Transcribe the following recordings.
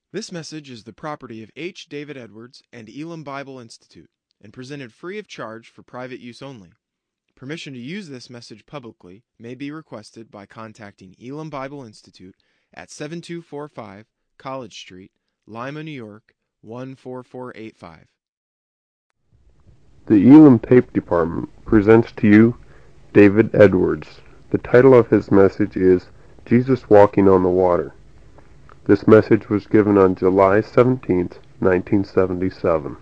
This message is the property of H. David Edwards and Elam Bible Institute, and presented free of charge for private use only. Permission to use this message publicly may be requested by contacting Elam Bible Institute at 7245 College Street, Lima, New York, 14485. The Elam Tape Department presents to you David Edwards. The title of his message is Jesus Walking on the Water. This message was given on July 17th, 1977.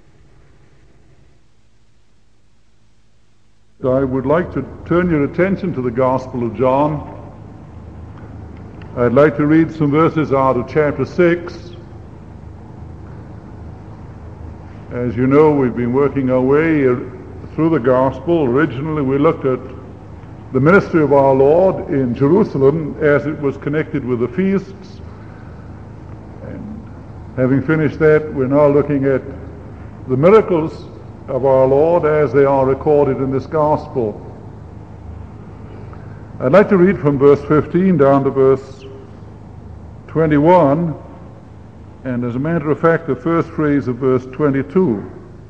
I would like to turn your attention to the Gospel of John. I'd like to read some verses out of chapter 6. As you know, we've been working our way through the Gospel. Originally, we looked at the ministry of our Lord in Jerusalem as it was connected with the feasts. And having finished that, we're now looking at the miracles of our Lord as they are recorded in this Gospel. I'd like to read from verse 15 down to verse 21, and as a matter of fact, the first phrase of verse 22.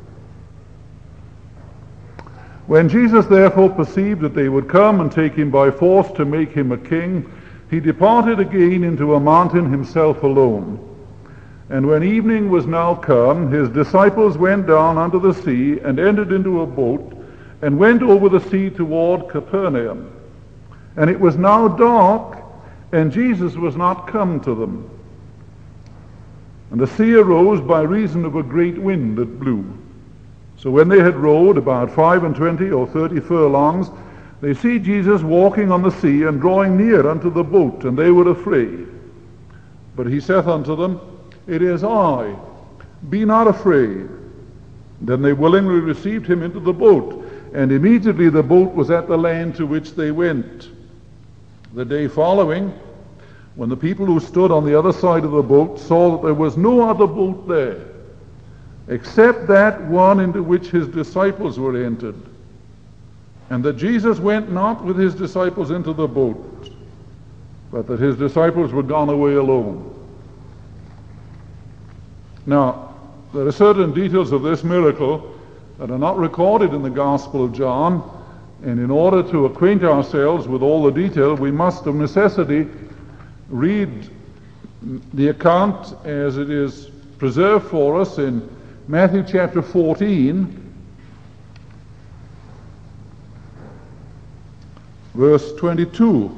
When Jesus therefore perceived that they would come and take him by force to make him a king, he departed again into a mountain himself alone. And when evening was now come, his disciples went down unto the sea, and entered into a boat, and went over the sea toward Capernaum. And it was now dark, and Jesus was not come to them. And the sea arose by reason of a great wind that blew. So when they had rowed about 25 or 30 furlongs, they see Jesus walking on the sea, and drawing near unto the boat, and they were afraid. But he saith unto them, It is I, be not afraid. Then they willingly received him into the boat, and immediately the boat was at the land to which they went. The day following, when the people who stood on the other side of the boat saw that there was no other boat there, except that one into which his disciples were entered, and that Jesus went not with his disciples into the boat, but that his disciples were gone away alone. Now, there are certain details of this miracle that are not recorded in the Gospel of John, and in order to acquaint ourselves with all the detail, we must of necessity read the account as it is preserved for us in Matthew chapter 14, verse 22.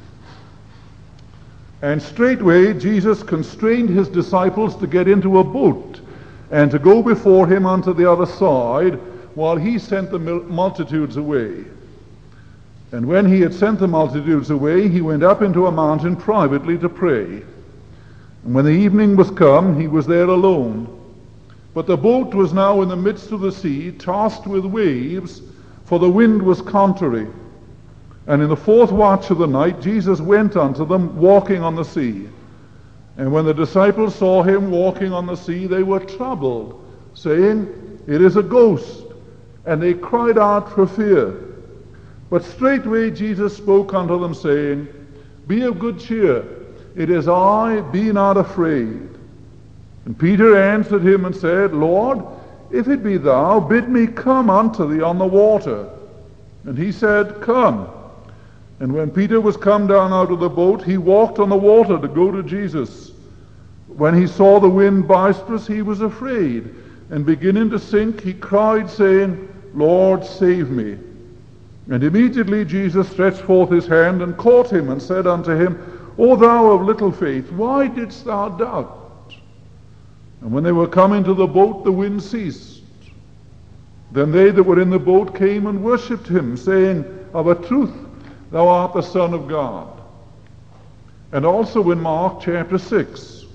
And straightway Jesus constrained his disciples to get into a boat, and to go before him unto the other side, while he sent the multitudes away. And when he had sent the multitudes away, he went up into a mountain privately to pray. And when the evening was come, he was there alone. But the boat was now in the midst of the sea, tossed with waves, for the wind was contrary. And in the fourth watch of the night, Jesus went unto them, walking on the sea. And when the disciples saw him walking on the sea, they were troubled, saying, It is a ghost. And they cried out for fear. But straightway Jesus spoke unto them, saying, Be of good cheer, it is I, be not afraid. And Peter answered him and said, Lord, if it be thou, bid me come unto thee on the water. And he said, Come. And when Peter was come down out of the boat, he walked on the water to go to Jesus. When he saw the wind boisterous, he was afraid, and beginning to sink, he cried, saying, Lord, save me. And immediately Jesus stretched forth his hand, and caught him, and said unto him, O thou of little faith, why didst thou doubt? And when they were come into the boat, the wind ceased. Then they that were in the boat came and worshipped him, saying, Of a truth, thou art the Son of God. And also in Mark chapter 6,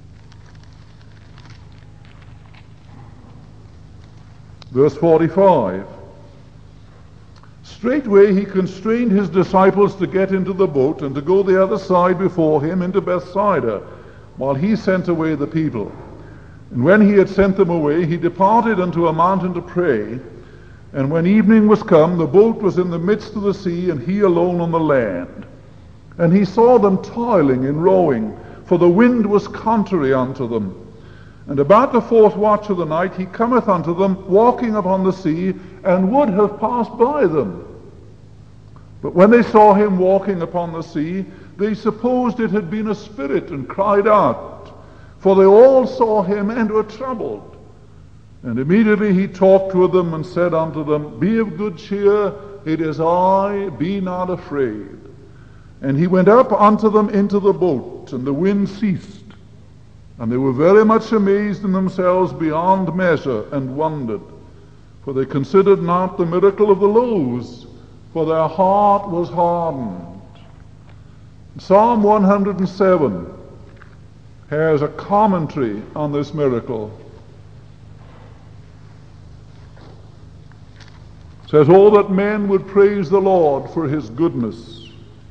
verse 45. Straightway he constrained his disciples to get into the boat, and to go the other side before him into Bethsaida, while he sent away the people. And when he had sent them away, he departed unto a mountain to pray. And when evening was come, the boat was in the midst of the sea, and he alone on the land. And he saw them toiling in rowing, for the wind was contrary unto them. And about the fourth watch of the night he cometh unto them, walking upon the sea, and would have passed by them. But when they saw him walking upon the sea, they supposed it had been a spirit, and cried out. For they all saw him, and were troubled. And immediately he talked with them, and said unto them, Be of good cheer, it is I, be not afraid. And he went up unto them into the boat, and the wind ceased. And they were very much amazed in themselves beyond measure, and wondered. For they considered not the miracle of the loaves, for their heart was hardened. Psalm 107 has a commentary on this miracle. It says, Oh, that men would praise the Lord for his goodness,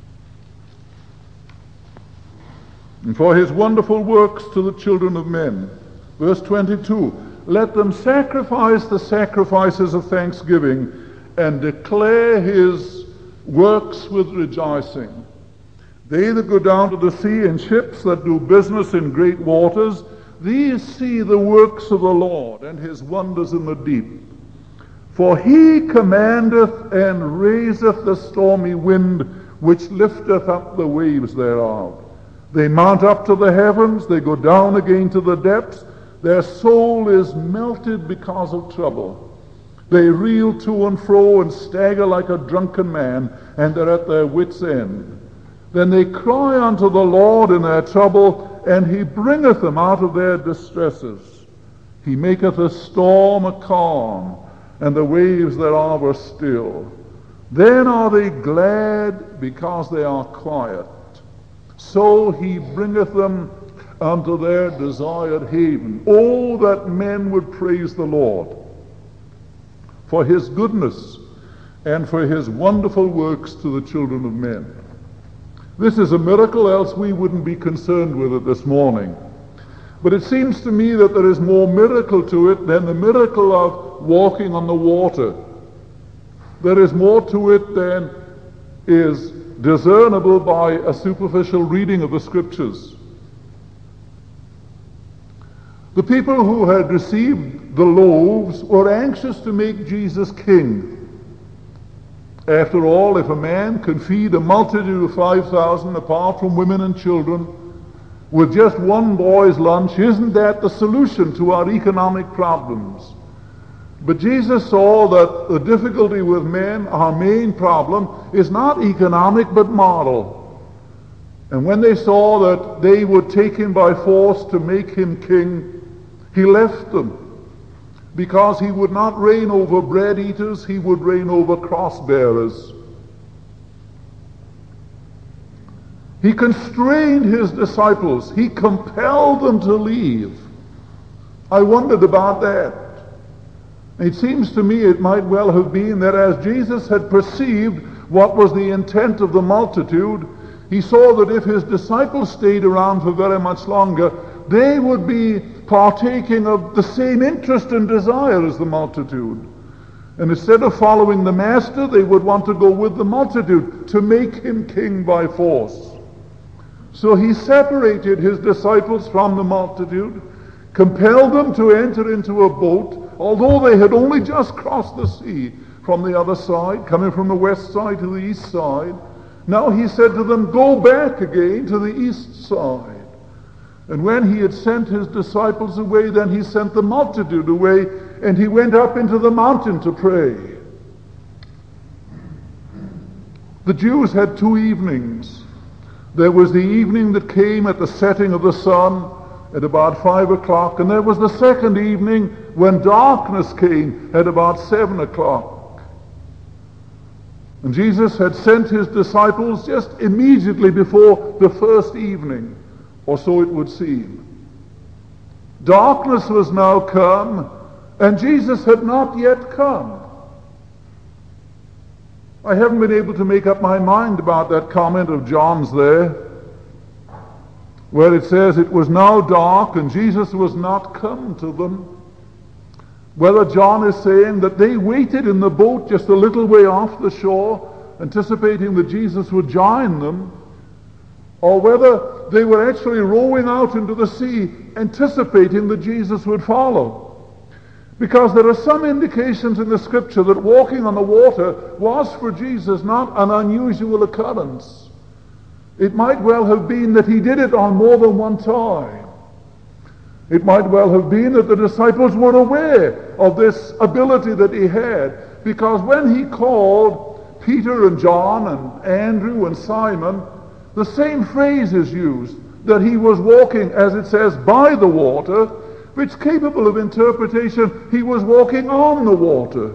and for his wonderful works to the children of men. Verse 22, Let them sacrifice the sacrifices of thanksgiving, and declare his works with rejoicing. They that go down to the sea in ships that do business in great waters, these see the works of the Lord, and his wonders in the deep. For he commandeth and raiseth the stormy wind, which lifteth up the waves thereof. They mount up to the heavens, they go down again to the depths. Their soul is melted because of trouble. They reel to and fro and stagger like a drunken man, and they're at their wits' end. Then they cry unto the Lord in their trouble, and he bringeth them out of their distresses. He maketh a storm a calm, and the waves thereof are still. Then are they glad because they are quiet. So he bringeth them unto their desired haven. Oh, that men would praise the Lord for his goodness and for his wonderful works to the children of men. This is a miracle, else we wouldn't be concerned with it this morning. But it seems to me that there is more miracle to it than the miracle of walking on the water. There is more to it than is discernible by a superficial reading of the scriptures. The people who had received the loaves were anxious to make Jesus king. After all, if a man can feed a multitude of 5,000 apart from women and children with just one boy's lunch, isn't that the solution to our economic problems? But Jesus saw that the difficulty with men, our main problem, is not economic but moral. And when they saw that they would take him by force to make him king, he left them, because he would not reign over bread eaters, he would reign over cross bearers. He constrained his disciples. He compelled them to leave. I wondered about that. It seems to me it might well have been that as Jesus had perceived what was the intent of the multitude, he saw that if his disciples stayed around for very much longer, they would be partaking of the same interest and desire as the multitude. And instead of following the master, they would want to go with the multitude to make him king by force. So he separated his disciples from the multitude, compelled them to enter into a boat, although they had only just crossed the sea from the other side, coming from the west side to the east side. Now he said to them, Go back again to the east side. And when he had sent his disciples away, then he sent the multitude away, and he went up into the mountain to pray. The Jews had two evenings. There was the evening that came at the setting of the sun at about 5 o'clock, and there was the second evening when darkness came at about 7 o'clock. And Jesus had sent his disciples just immediately before the first evening, or so it would seem. Darkness was now come, and Jesus had not yet come. I haven't been able to make up my mind about that comment of John's there, where it says it was now dark and Jesus was not come to them. Whether John is saying that they waited in the boat just a little way off the shore, anticipating that Jesus would join them, or whether they were actually rowing out into the sea, anticipating that Jesus would follow. Because there are some indications in the scripture that walking on the water was for Jesus not an unusual occurrence. It might well have been that he did it on more than one time. It might well have been that the disciples were aware of this ability that he had, because when he called Peter and John and Andrew and Simon, the same phrase is used, that he was walking, as it says, by the water, which, capable of interpretation, he was walking on the water.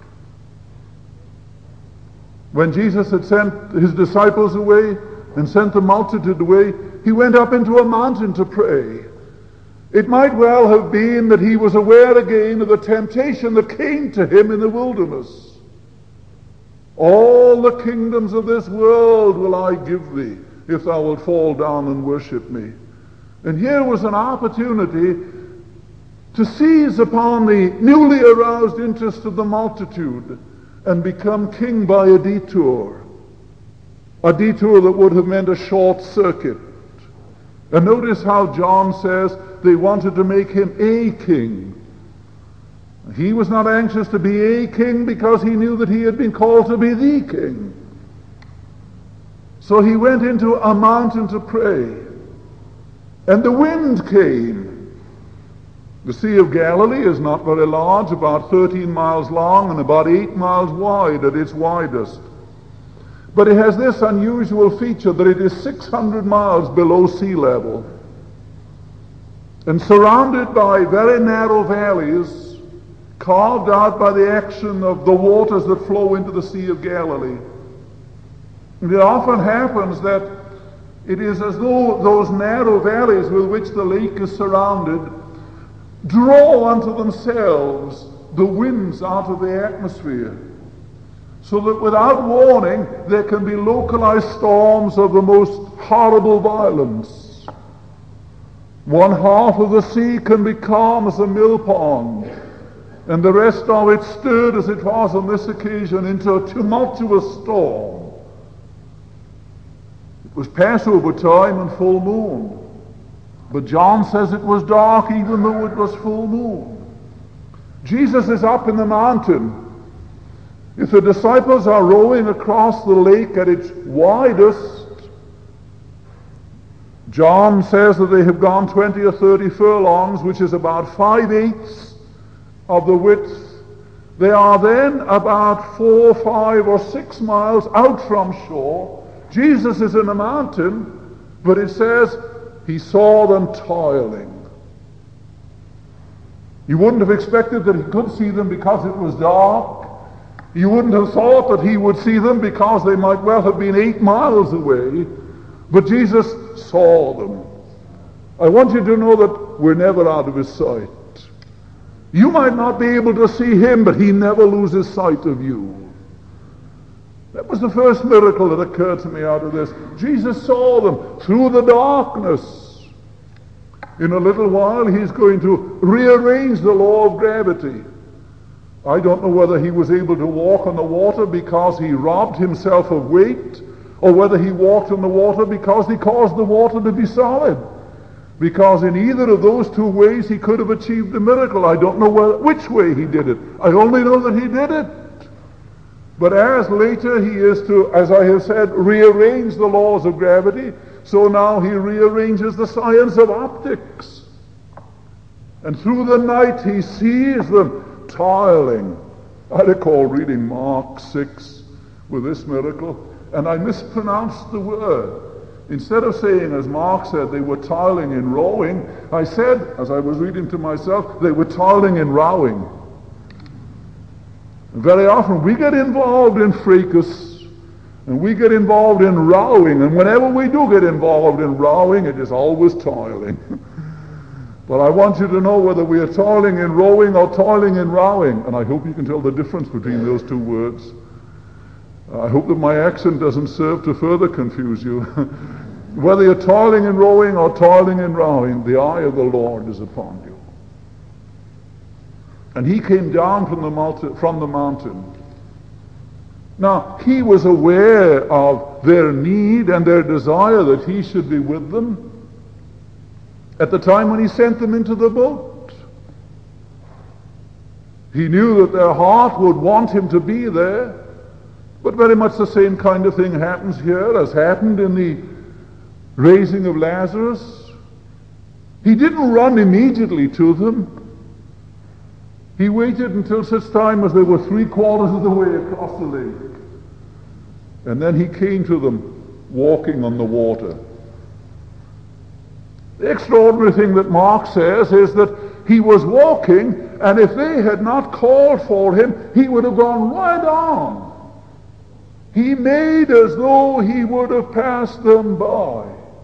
When Jesus had sent his disciples away and sent the multitude away, he went up into a mountain to pray. It might well have been that he was aware again of the temptation that came to him in the wilderness. All the kingdoms of this world will I give thee, if thou wilt fall down and worship me. And here was an opportunity to seize upon the newly aroused interest of the multitude and become king by a detour that would have meant a short circuit. And notice how John says they wanted to make him a king. He was not anxious to be a king because he knew that he had been called to be the king. So he went into a mountain to pray. And the wind came. The Sea of Galilee is not very large, about 13 miles long and about 8 miles wide at its widest. But it has this unusual feature that it is 600 miles below sea level and surrounded by very narrow valleys carved out by the action of the waters that flow into the Sea of Galilee. And it often happens that it is as though those narrow valleys with which the lake is surrounded draw unto themselves the winds out of the atmosphere, so that without warning there can be localized storms of the most horrible violence. One half of the sea can be calm as a mill pond, and the rest of it stirred, as it was on this occasion, into a tumultuous storm. It was Passover time and full moon. But John says it was dark even though it was full moon. Jesus is up in the mountain. If the disciples are rowing across the lake at its widest, John says that they have gone 20 or 30 furlongs, which is about 5/8 of the width. They are then about 4, 5, or 6 miles out from shore. Jesus is in the mountain, but it says he saw them toiling. You wouldn't have expected that he could see them because it was dark. You wouldn't have thought that he would see them because they might well have been 8 miles away. But Jesus saw them. I want you to know that we're never out of his sight. You might not be able to see him, but he never loses sight of you. That was the first miracle that occurred to me out of this. Jesus saw them through the darkness. In a little while, he's going to rearrange the law of gravity. I don't know whether he was able to walk on the water because he robbed himself of weight, or whether he walked on the water because he caused the water to be solid. Because in either of those two ways, he could have achieved the miracle. I don't know which way he did it. I only know that he did it. But as later he is to, as I have said, rearrange the laws of gravity, so now he rearranges the science of optics. And through the night he sees them toiling. I recall reading Mark 6 with this miracle, and I mispronounced the word. Instead of saying, as Mark said, they were toiling in rowing, I said, as I was reading to myself, they were toiling in rowing. Very often we get involved in fracas, and we get involved in rowing, and whenever we do get involved in rowing, it is always toiling. But I want you to know whether we are toiling in rowing or toiling in rowing, and I hope you can tell the difference between those two words. I hope that my accent doesn't serve to further confuse you. Whether you're toiling in rowing or toiling in rowing, the eye of the Lord is upon you. And he came down from the mountain. Now, he was aware of their need and their desire that he should be with them at the time when he sent them into the boat. He knew that their heart would want him to be there, but very much the same kind of thing happens here as happened in the raising of Lazarus. He didn't run immediately to them. He waited until such time as they were 3/4 of the way across the lake. And then he came to them walking on the water. The extraordinary thing that Mark says is that he was walking, and if they had not called for him, he would have gone right on. He made as though he would have passed them by.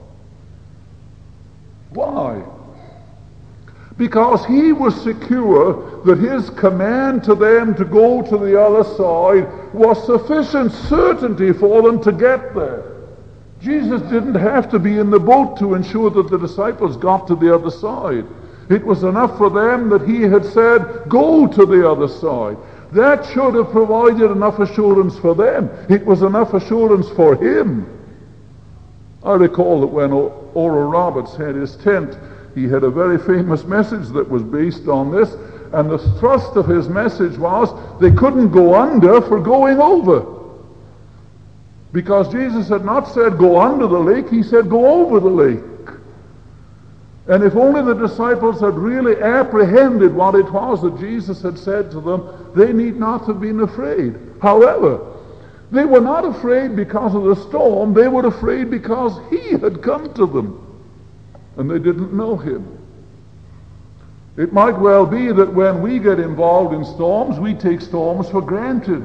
Why? Because he was secure that his command to them to go to the other side was sufficient certainty for them to get there. Jesus didn't have to be in the boat to ensure that the disciples got to the other side. It was enough for them that he had said, go to the other side. That should have provided enough assurance for them. It was enough assurance for him. I recall that when Oral Roberts had his tent, he had a very famous message that was based on this, and the thrust of his message was they couldn't go under for going over. Because Jesus had not said go under the lake, he said go over the lake. And if only the disciples had really apprehended what it was that Jesus had said to them, they need not have been afraid. However, they were not afraid because of the storm, they were afraid because he had come to them. And they didn't know him. It might well be that when we get involved in storms, we take storms for granted.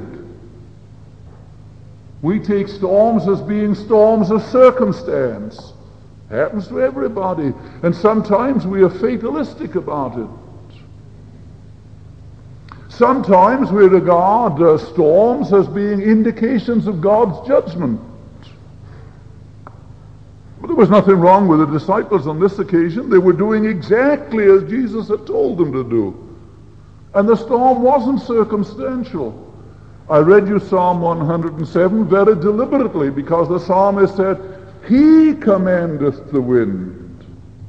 We take storms as being storms of circumstance. Happens to everybody. And sometimes we are fatalistic about it. Sometimes we regard storms as being indications of God's judgment. But there was nothing wrong with the disciples on this occasion. They were doing exactly as Jesus had told them to do. And the storm wasn't circumstantial. I read you Psalm 107 very deliberately because the psalmist said, he commandeth the wind.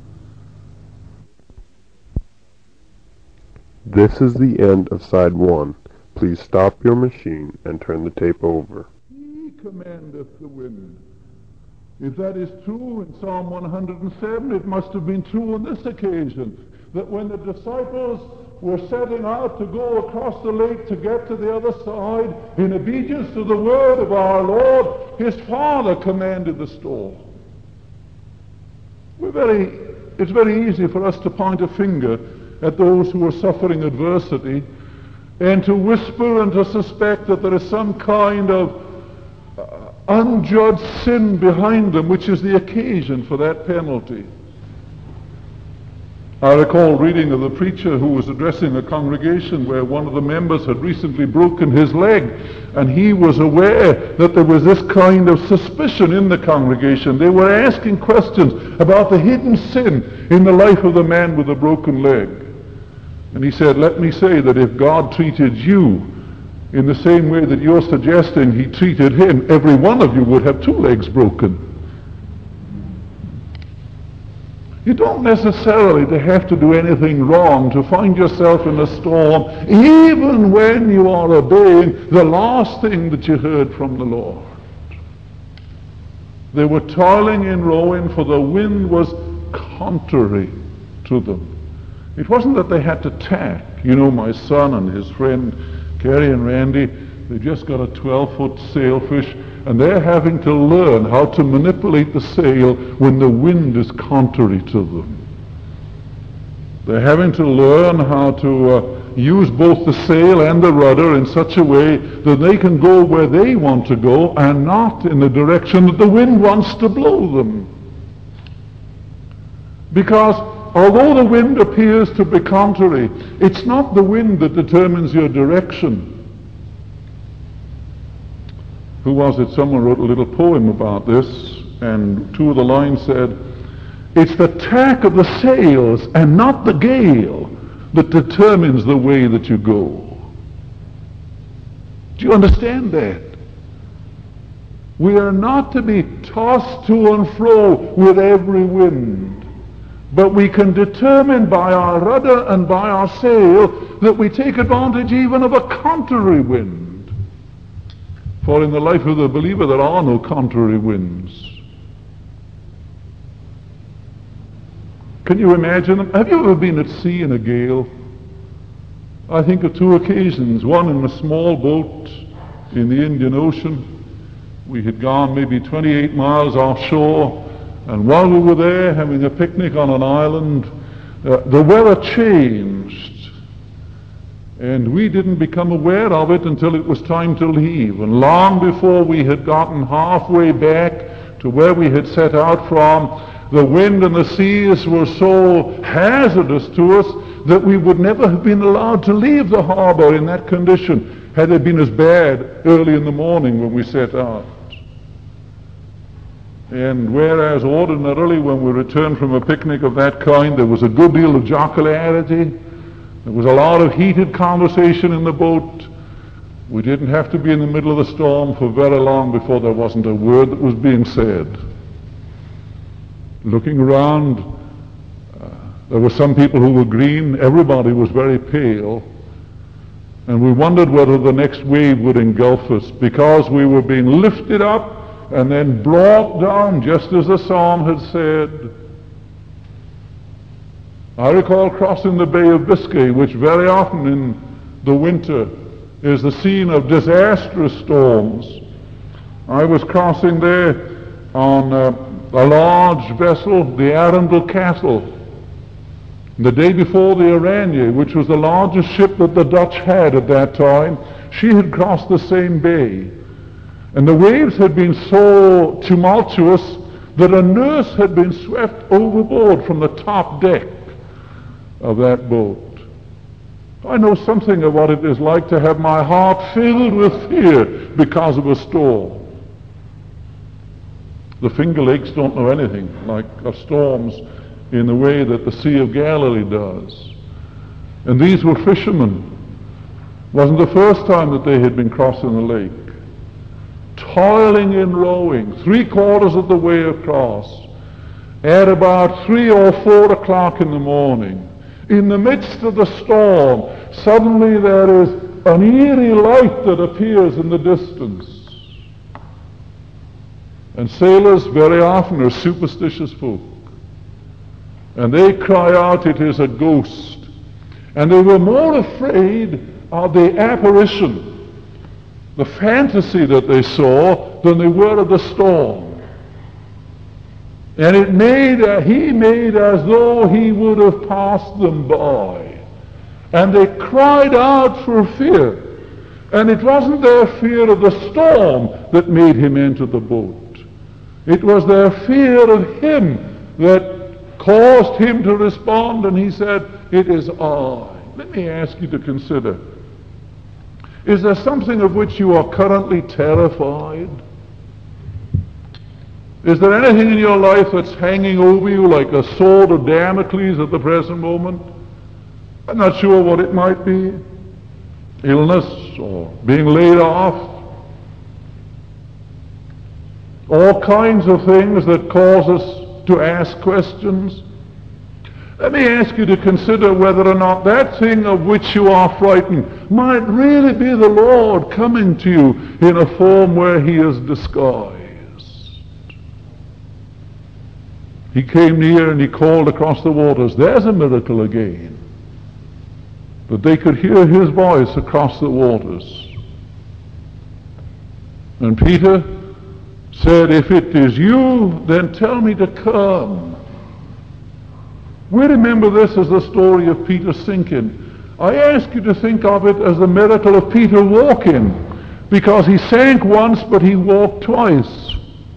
This is the end of side 1. Please stop your machine and turn the tape over. He commandeth the wind. If that is true in Psalm 107, it must have been true on this occasion, that when the disciples were setting out to go across the lake to get to the other side, in obedience to the word of our Lord, his Father commanded the storm. It's very easy for us to point a finger at those who are suffering adversity and to whisper and to suspect that there is some kind of unjudged sin behind them, which is the occasion for that penalty. I recall reading of the preacher who was addressing a congregation where one of the members had recently broken his leg, and he was aware that there was this kind of suspicion in the congregation. They were asking questions about the hidden sin in the life of the man with the broken leg. And he said, let me say that if God treated you in the same way that you're suggesting he treated him, every one of you would have 2 legs broken. You don't necessarily have to do anything wrong to find yourself in a storm, even when you are obeying the last thing that you heard from the Lord. They were toiling in rowing, for the wind was contrary to them. It wasn't that they had to tack. You know, my son and his friend Gary and Randy, they just got a 12-foot sailfish, and they're having to learn how to manipulate the sail when the wind is contrary to them. They're having to learn how to use both the sail and the rudder in such a way that they can go where they want to go and not in the direction that the wind wants to blow them. Because although the wind appears to be contrary, it's not the wind that determines your direction. Who was it? Someone wrote a little poem about this, and 2 of the lines said, it's the tack of the sails and not the gale that determines the way that you go. Do you understand that? We are not to be tossed to and fro with every wind, but we can determine by our rudder and by our sail that we take advantage even of a contrary wind. For in the life of the believer there are no contrary winds. Can you imagine them? Have you ever been at sea in a gale? I think of two occasions. One in a small boat in the Indian Ocean. We had gone maybe 28 miles offshore, and while we were there having a picnic on an island, the weather changed, and we didn't become aware of it until it was time to leave. And long before we had gotten halfway back to where we had set out from, the wind and the seas were so hazardous to us that we would never have been allowed to leave the harbor in that condition had it been as bad early in the morning when we set out. And whereas ordinarily when we returned from a picnic of that kind there was a good deal of jocularity, there was a lot of heated conversation in the boat, we didn't have to be in the middle of the storm for very long before there wasn't a word that was being said. Looking around, there were some people who were green, everybody was very pale, and we wondered whether the next wave would engulf us, because we were being lifted up and then brought down, just as the psalm had said. I recall crossing the Bay of Biscay, which very often in the winter is the scene of disastrous storms. I was crossing there on a large vessel, the Arundel Castle, the day before the Araignée, which was the largest ship that the Dutch had at that time. She had crossed the same bay, and the waves had been so tumultuous that a nurse had been swept overboard from the top deck of that boat. I know something of what it is like to have my heart filled with fear because of a storm. The Finger Lakes don't know anything like storms in the way that the Sea of Galilee does. And these were fishermen. It wasn't the first time that they had been crossing the lake. Toiling in rowing, 3/4 of the way across, at about 3 or 4 o'clock in the morning. In the midst of the storm, suddenly there is an eerie light that appears in the distance. And sailors very often are superstitious folk. And they cry out, "It is a ghost." And they were more afraid of the apparition, the fantasy that they saw, than they were of the storm. And he made as though he would have passed them by. And they cried out for fear. And it wasn't their fear of the storm that made him enter the boat. It was their fear of him that caused him to respond, and he said, "It is I." Let me ask you to consider, is there something of which you are currently terrified? Is there anything in your life that's hanging over you like a sword of Damocles at the present moment? I'm not sure what it might be. Illness or being laid off. All kinds of things that cause us to ask questions. Let me ask you to consider whether or not that thing of which you are frightened might really be the Lord coming to you in a form where he is disguised. He came near and he called across the waters. There's a miracle again. But they could hear his voice across the waters. And Peter said, "If it is you, then tell me to come." We remember this as the story of Peter sinking. I ask you to think of it as the miracle of Peter walking, because he sank once, but he walked twice.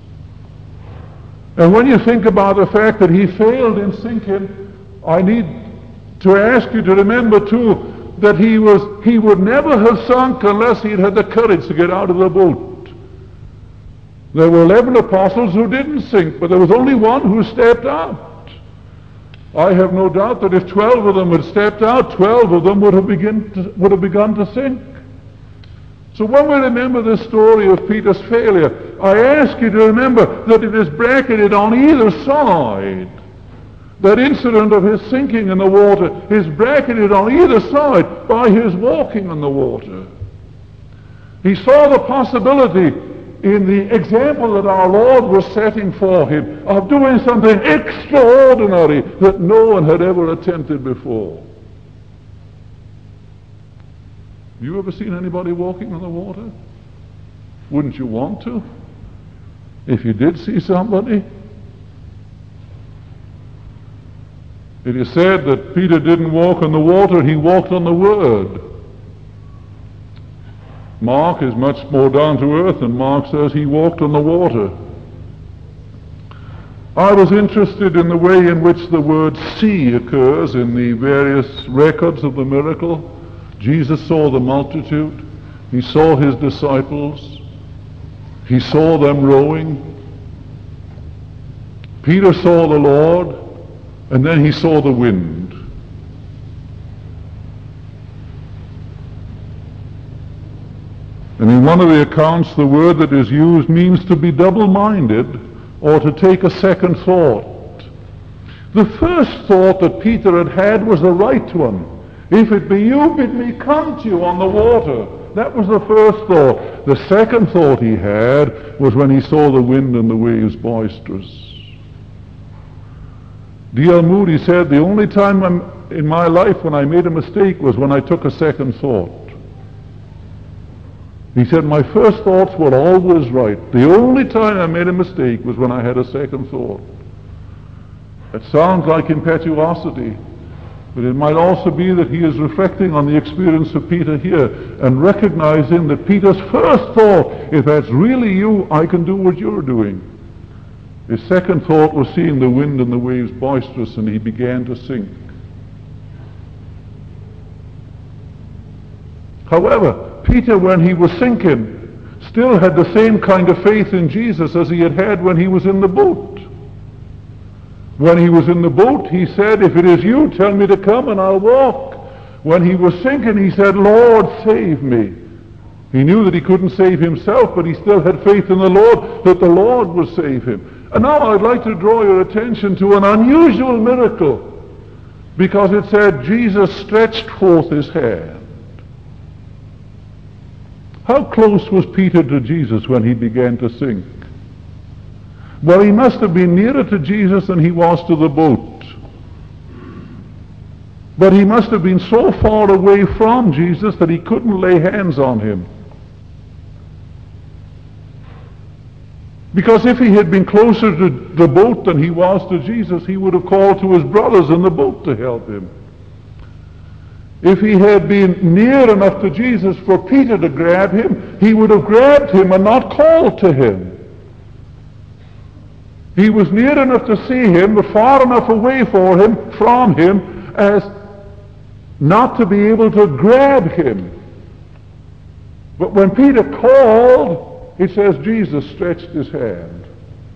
And when you think about the fact that he failed in sinking, I need to ask you to remember too that he would never have sunk unless he had had the courage to get out of the boat. There were 11 apostles who didn't sink, but there was only one who stepped out. I have no doubt that if 12 of them had stepped out, 12 of them would have begun to sink. So when we remember the story of Peter's failure, I ask you to remember that it is bracketed on either side. That incident of his sinking in the water is bracketed on either side by his walking on the water. He saw the possibility in the example that our Lord was setting for him of doing something extraordinary that no one had ever attempted before. You ever seen anybody walking on the water? Wouldn't you want to? If you did see somebody? It is said that Peter didn't walk on the water, he walked on the Word. Mark is much more down to earth, and Mark says he walked on the water. I was interested in the way in which the word see occurs in the various records of the miracle. Jesus saw the multitude. He saw his disciples. He saw them rowing. Peter saw the Lord, and then he saw the wind. And in one of the accounts, the word that is used means to be double-minded or to take a second thought. The first thought that Peter had was the right one. If it be you, bid me come to you on the water. That was the first thought. The second thought he had was when he saw the wind and the waves boisterous. D.L. Moody said, the only time in my life when I made a mistake was when I took a second thought. He said, my first thoughts were always right. The only time I made a mistake was when I had a second thought. It sounds like impetuosity, but it might also be that he is reflecting on the experience of Peter here and recognizing that Peter's first thought, if that's really you, I can do what you're doing. His second thought was seeing the wind and the waves boisterous, and he began to sink. However, Peter, when he was sinking, still had the same kind of faith in Jesus as he had had when he was in the boat. When he was in the boat, he said, if it is you, tell me to come and I'll walk. When he was sinking, he said, Lord, save me. He knew that he couldn't save himself, but he still had faith in the Lord that the Lord would save him. And now I'd like to draw your attention to an unusual miracle, because it said Jesus stretched forth his hand. How close was Peter to Jesus when he began to sink? Well, he must have been nearer to Jesus than he was to the boat. But he must have been so far away from Jesus that he couldn't lay hands on him. Because if he had been closer to the boat than he was to Jesus, he would have called to his brothers in the boat to help him. If he had been near enough to Jesus for Peter to grab him, he would have grabbed him and not called to him. He was near enough to see him, but far enough away from him, as not to be able to grab him. But when Peter called, it says Jesus stretched his hand.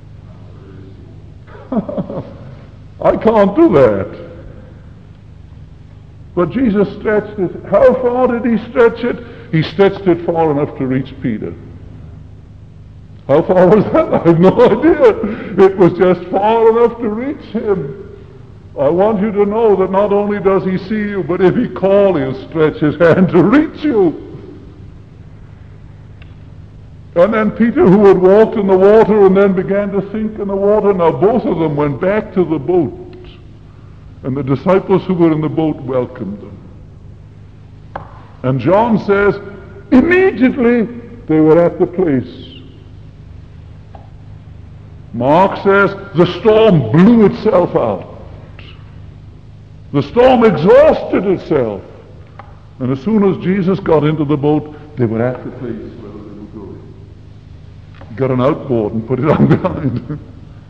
I can't do that. But Jesus stretched it. How far did he stretch it? He stretched it far enough to reach Peter. How far was that? I have no idea. It was just far enough to reach him. I want you to know that not only does he see you, but if he calls, he'll stretch his hand to reach you. And then Peter, who had walked in the water and then began to sink in the water, now both of them went back to the boat. And the disciples who were in the boat welcomed them. And John says, immediately they were at the place. Mark says, the storm blew itself out. The storm exhausted itself. And as soon as Jesus got into the boat, they were at the place where they were going. Got an outboard and put it on behind.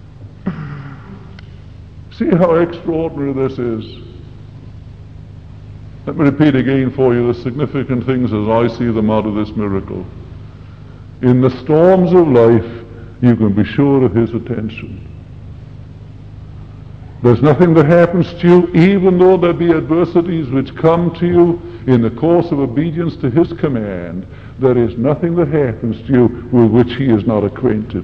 See how extraordinary this is. Let me repeat again for you the significant things as I see them out of this miracle. In the storms of life, you can be sure of his attention. There's nothing that happens to you, even though there be adversities which come to you in the course of obedience to his command, There is nothing that happens to you with which he is not acquainted.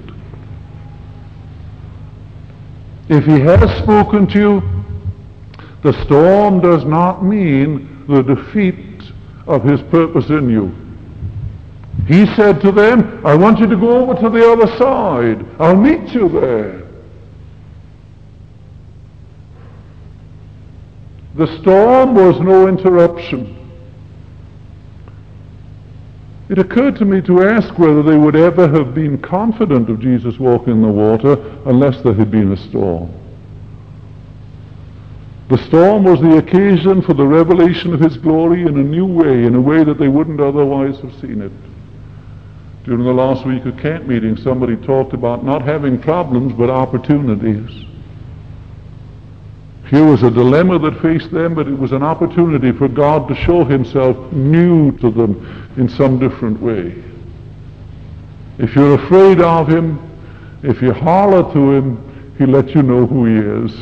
If he has spoken to you, the storm does not mean the defeat of his purpose in you. He said to them, I want you to go over to the other side. I'll meet you there. The storm was no interruption. It occurred to me to ask whether they would ever have been confident of Jesus walking in the water unless there had been a storm. The storm was the occasion for the revelation of his glory in a new way, in a way that they wouldn't otherwise have seen it. During the last week of camp meeting, somebody talked about not having problems but opportunities. Here was a dilemma that faced them, but it was an opportunity for God to show himself new to them in some different way. If you're afraid of him, if you holler to him, he'll let you know who he is.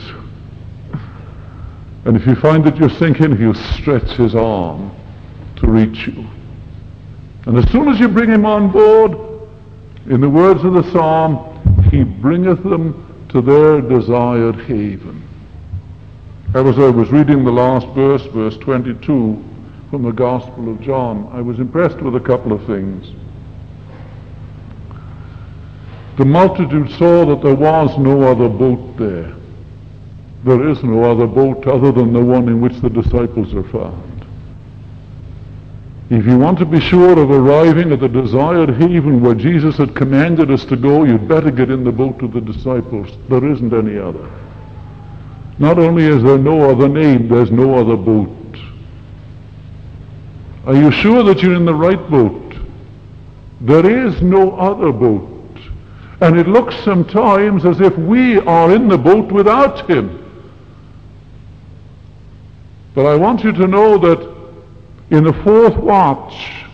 And if you find that you're sinking, he'll stretch his arm to reach you. And as soon as you bring him on board, in the words of the psalm, he bringeth them to their desired haven. As I was reading the last verse, verse 22, from the Gospel of John, I was impressed with a couple of things. The multitude saw that there was no other boat there. There is no other boat other than the one in which the disciples are found. If you want to be sure of arriving at the desired haven where Jesus had commanded us to go, you'd better get in the boat with the disciples. There isn't any other. Not only is there no other name, there's no other boat. Are you sure that you're in the right boat? There is no other boat. And it looks sometimes as if we are in the boat without him. But I want you to know that in the fourth watch,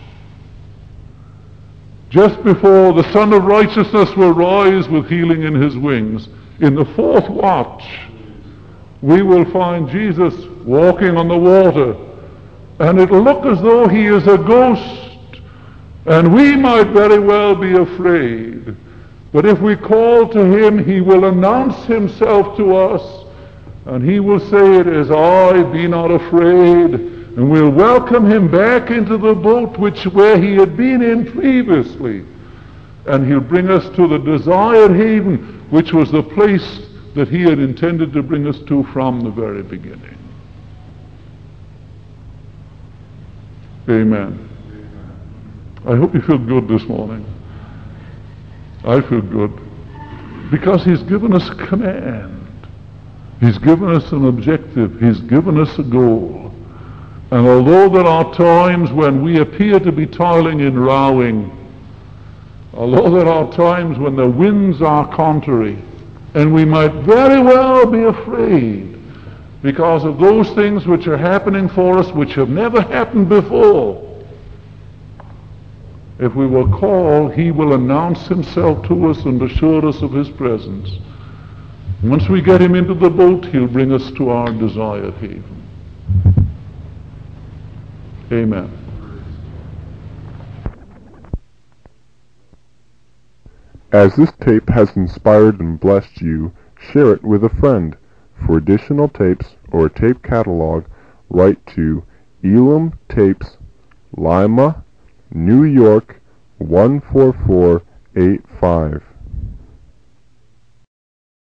just before the Son of Righteousness will rise with healing in his wings, in the fourth watch, we will find Jesus walking on the water, and it'll look as though he is a ghost, and we might very well be afraid. But if we call to him, he will announce himself to us, and he will say, it is I, be not afraid, and we'll welcome him back into the boat where he had been in previously, and he'll bring us to the desired haven, which was the place that he had intended to bring us to from the very beginning. Amen. I hope you feel good this morning. I feel good because he's given us a command. He's given us an objective. He's given us a goal. And although there are times when we appear to be toiling in rowing, although there are times when the winds are contrary, and we might very well be afraid because of those things which are happening for us which have never happened before, if we will call, he will announce himself to us and assure us of his presence. Once we get him into the boat, he'll bring us to our desired haven. Amen. As this tape has inspired and blessed you, share it with a friend. For additional tapes or tape catalog, write to Elam Tapes, Lima, New York 14485.